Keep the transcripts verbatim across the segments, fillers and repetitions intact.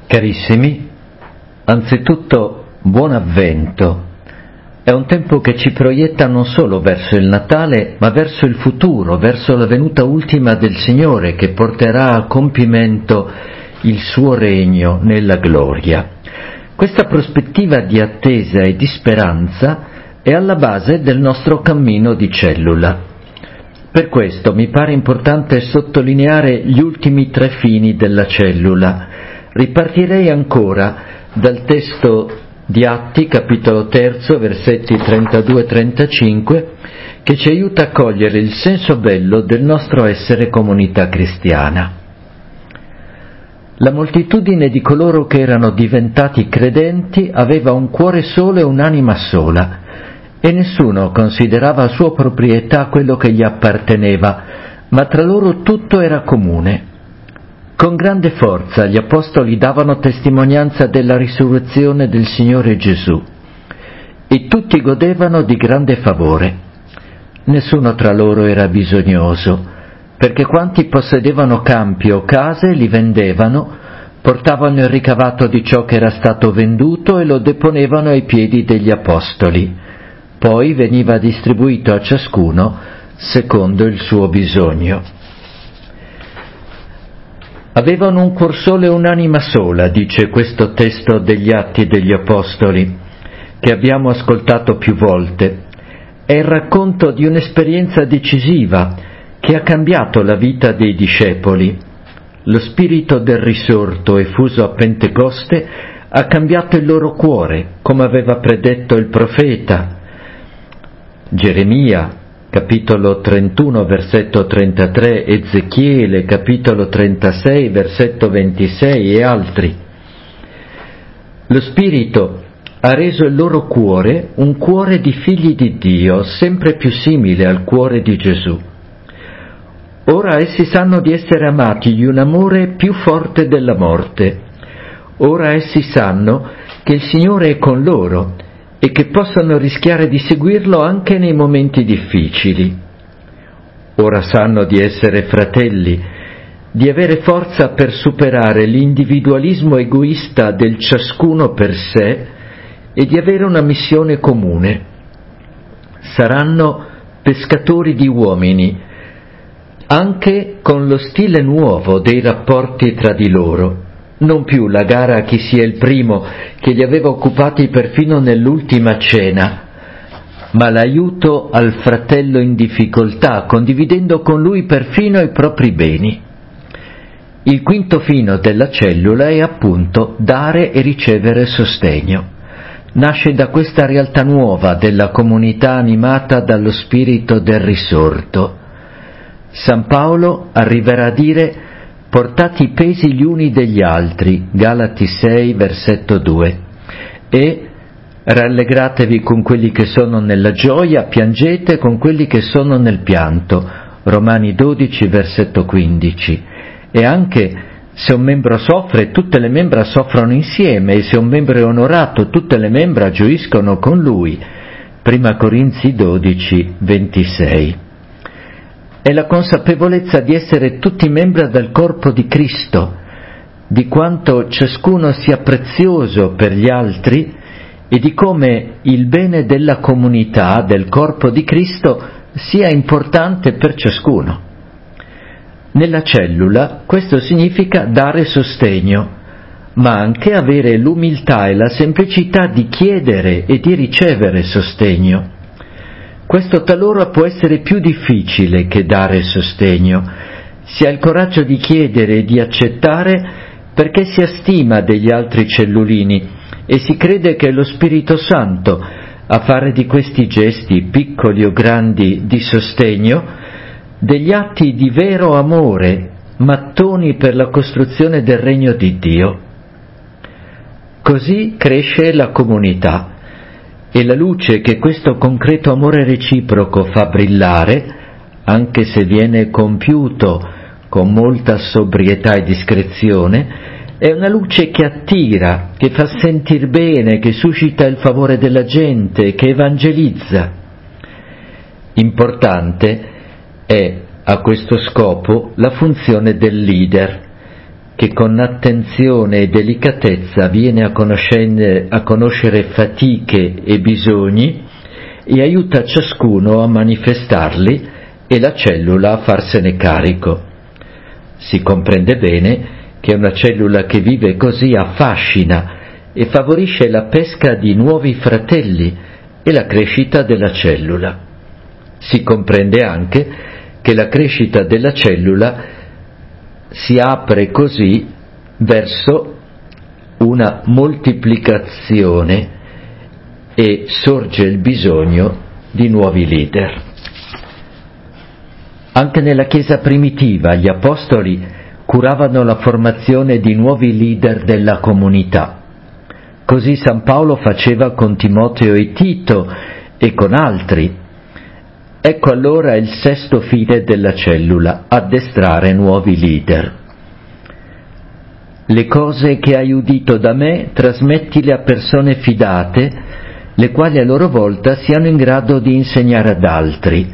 Carissimi, anzitutto buon avvento. È un tempo che ci proietta non solo verso il Natale, ma verso il futuro, verso la venuta ultima del Signore che porterà a compimento il suo regno nella gloria. Questa prospettiva di attesa e di speranza è alla base del nostro cammino di cellula. Per questo mi pare importante sottolineare gli ultimi tre fini della cellula. Ripartirei ancora dal testo di Atti, capitolo terzo, versetti trentadue trentacinque, che ci aiuta a cogliere il senso bello del nostro essere comunità cristiana. La moltitudine di coloro che erano diventati credenti aveva un cuore solo e un'anima sola, e nessuno considerava sua proprietà quello che gli apparteneva, ma tra loro tutto era comune. Con grande forza gli apostoli davano testimonianza della risurrezione del Signore Gesù, e tutti godevano di grande favore. Nessuno tra loro era bisognoso, perché quanti possedevano campi o case li vendevano, portavano il ricavato di ciò che era stato venduto e lo deponevano ai piedi degli apostoli. Poi veniva distribuito a ciascuno secondo il suo bisogno. Avevano un cuor solo e un'anima sola, dice questo testo degli Atti degli Apostoli, che abbiamo ascoltato più volte. È il racconto di un'esperienza decisiva che ha cambiato la vita dei discepoli. Lo spirito del risorto effuso a Pentecoste ha cambiato il loro cuore, come aveva predetto il profeta Geremia, capitolo trentuno, versetto trentatré, Ezechiele, capitolo trentasei, versetto ventisei e altri. Lo Spirito ha reso il loro cuore un cuore di figli di Dio, sempre più simile al cuore di Gesù. Ora essi sanno di essere amati di un amore più forte della morte. Ora essi sanno che il Signore è con loro e che possono rischiare di seguirlo anche nei momenti difficili. Ora sanno di essere fratelli, di avere forza per superare l'individualismo egoista del ciascuno per sé e di avere una missione comune. Saranno pescatori di uomini, anche con lo stile nuovo dei rapporti tra di loro. Non più la gara a chi sia il primo, che li aveva occupati perfino nell'ultima cena, ma l'aiuto al fratello in difficoltà, condividendo con lui perfino i propri beni. Il quinto fino della cellula è appunto dare e ricevere sostegno. Nasce da questa realtà nuova della comunità animata dallo spirito del risorto. San Paolo arriverà a dire: portate i pesi gli uni degli altri, Galati sei, versetto due, e rallegratevi con quelli che sono nella gioia, piangete con quelli che sono nel pianto, Romani dodici, versetto quindici, e anche se un membro soffre, tutte le membra soffrono insieme, e se un membro è onorato, tutte le membra gioiscono con lui, Prima Corinzi dodici, ventisei. È la consapevolezza di essere tutti membra del corpo di Cristo, di quanto ciascuno sia prezioso per gli altri e di come il bene della comunità, del corpo di Cristo, sia importante per ciascuno. Nella cellula questo significa dare sostegno, ma anche avere l'umiltà e la semplicità di chiedere e di ricevere sostegno. Questo talora può essere più difficile che dare sostegno. Si ha il coraggio di chiedere e di accettare perché si ha stima degli altri cellulini e si crede che è lo Spirito Santo a fare di questi gesti, piccoli o grandi, di sostegno, degli atti di vero amore, mattoni per la costruzione del regno di Dio. Così cresce la comunità. E la luce che questo concreto amore reciproco fa brillare, anche se viene compiuto con molta sobrietà e discrezione, è una luce che attira, che fa sentir bene, che suscita il favore della gente, che evangelizza. Importante è a questo scopo la funzione del leader, che con attenzione e delicatezza viene a conoscere, a conoscere fatiche e bisogni e aiuta ciascuno a manifestarli e la cellula a farsene carico. Si comprende bene che una cellula che vive così affascina e favorisce la pesca di nuovi fratelli e la crescita della cellula. Si comprende anche che la crescita della cellula si apre così verso una moltiplicazione e sorge il bisogno di nuovi leader. Anche nella Chiesa primitiva gli apostoli curavano la formazione di nuovi leader della comunità. Così San Paolo faceva con Timoteo e Tito e con altri. Ecco allora il sesto fine della cellula, addestrare nuovi leader. Le cose che hai udito da me trasmettile a persone fidate, le quali a loro volta siano in grado di insegnare ad altri.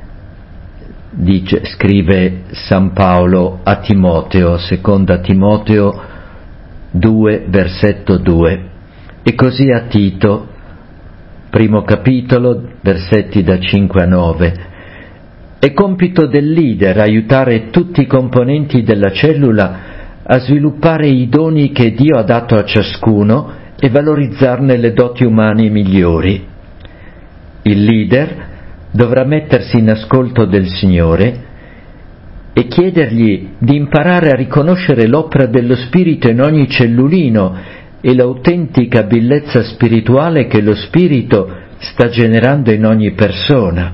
Dice, scrive San Paolo a Timoteo, seconda Timoteo due, versetto due, e così a Tito, primo capitolo, versetti da cinque a nove. È compito del leader aiutare tutti i componenti della cellula a sviluppare i doni che Dio ha dato a ciascuno e valorizzarne le doti umane migliori. Il leader dovrà mettersi in ascolto del Signore e chiedergli di imparare a riconoscere l'opera dello Spirito in ogni cellulino e l'autentica bellezza spirituale che lo Spirito sta generando in ogni persona.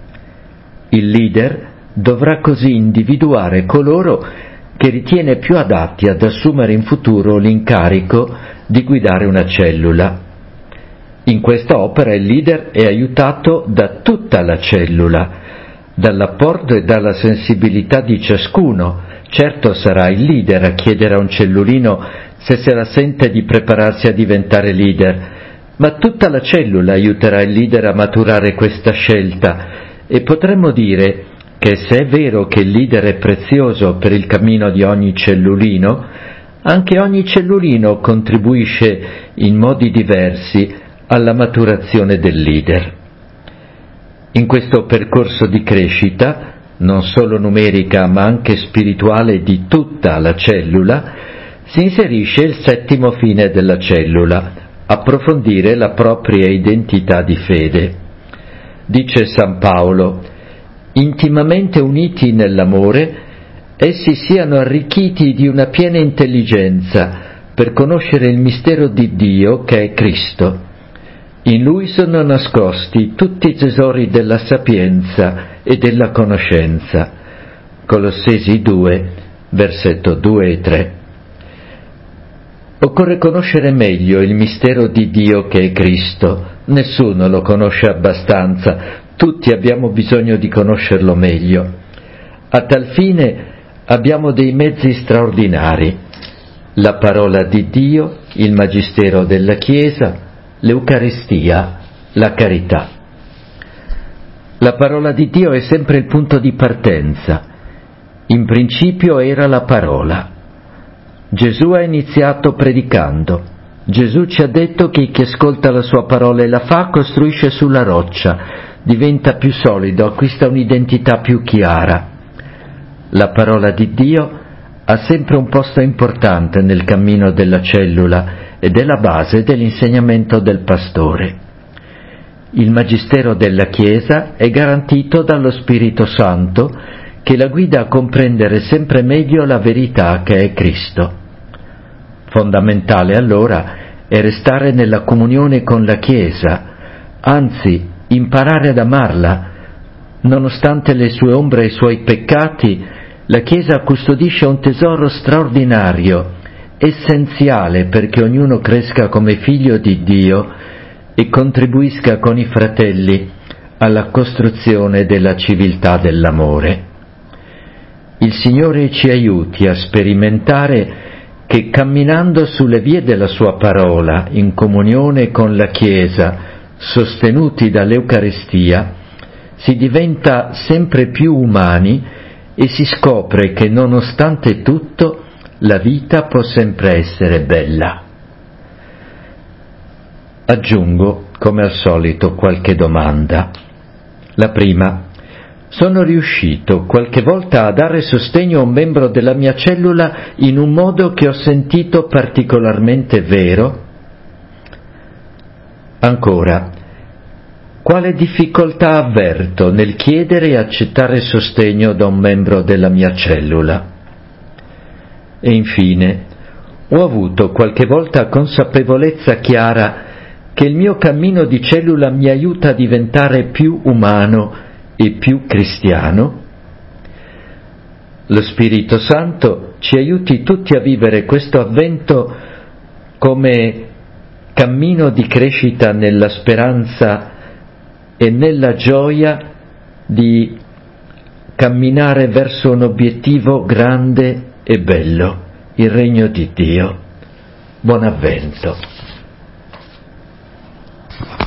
Il leader dovrà così individuare coloro che ritiene più adatti ad assumere in futuro l'incarico di guidare una cellula. In questa opera il leader è aiutato da tutta la cellula, dall'apporto e dalla sensibilità di ciascuno. Certo sarà il leader a chiedere a un cellulino se se la sente di prepararsi a diventare leader, ma tutta la cellula aiuterà il leader a maturare questa scelta e potremmo dire che se è vero che il leader è prezioso per il cammino di ogni cellulino, anche ogni cellulino contribuisce in modi diversi alla maturazione del leader. In questo percorso di crescita, non solo numerica ma anche spirituale di tutta la cellula, si inserisce il settimo fine della cellula, approfondire la propria identità di fede. Dice San Paolo: intimamente uniti nell'amore, essi siano arricchiti di una piena intelligenza per conoscere il mistero di Dio che è Cristo. In Lui sono nascosti tutti i tesori della sapienza e della conoscenza. Colossesi due, versetto due e tre. Occorre conoscere meglio il mistero di Dio che è Cristo. Nessuno lo conosce abbastanza, tutti abbiamo bisogno di conoscerlo meglio. A tal fine abbiamo dei mezzi straordinari: la parola di Dio, il magistero della Chiesa, l'Eucaristia, la carità. La parola di Dio è sempre il punto di partenza. In principio era la parola. Gesù ha iniziato predicando. Gesù ci ha detto che chi ascolta la sua parola e la fa costruisce sulla roccia, diventa più solido, acquista un'identità più chiara. La parola di Dio ha sempre un posto importante nel cammino della cellula ed è la base dell'insegnamento del pastore. Il magistero della Chiesa è garantito dallo Spirito Santo, che la guida a comprendere sempre meglio la verità che è Cristo. Fondamentale allora è restare nella comunione con la Chiesa, anzi imparare ad amarla. Nonostante le sue ombre e i suoi peccati, la Chiesa custodisce un tesoro straordinario, essenziale perché ognuno cresca come figlio di Dio e contribuisca con i fratelli alla costruzione della civiltà dell'amore. Il Signore ci aiuti a sperimentare che camminando sulle vie della Sua parola, in comunione con la Chiesa, sostenuti dall'Eucaristia, si diventa sempre più umani e si scopre che nonostante tutto la vita può sempre essere bella. Aggiungo, come al solito, qualche domanda. La prima: sono riuscito qualche volta a dare sostegno a un membro della mia cellula in un modo che ho sentito particolarmente vero? Ancora, quale difficoltà avverto nel chiedere e accettare sostegno da un membro della mia cellula? E infine, ho avuto qualche volta consapevolezza chiara che il mio cammino di cellula mi aiuta a diventare più umano e più cristiano? Lo Spirito Santo ci aiuti tutti a vivere questo avvento come cammino di crescita nella speranza e nella gioia di camminare verso un obiettivo grande e bello, il regno di Dio. Buon avvento.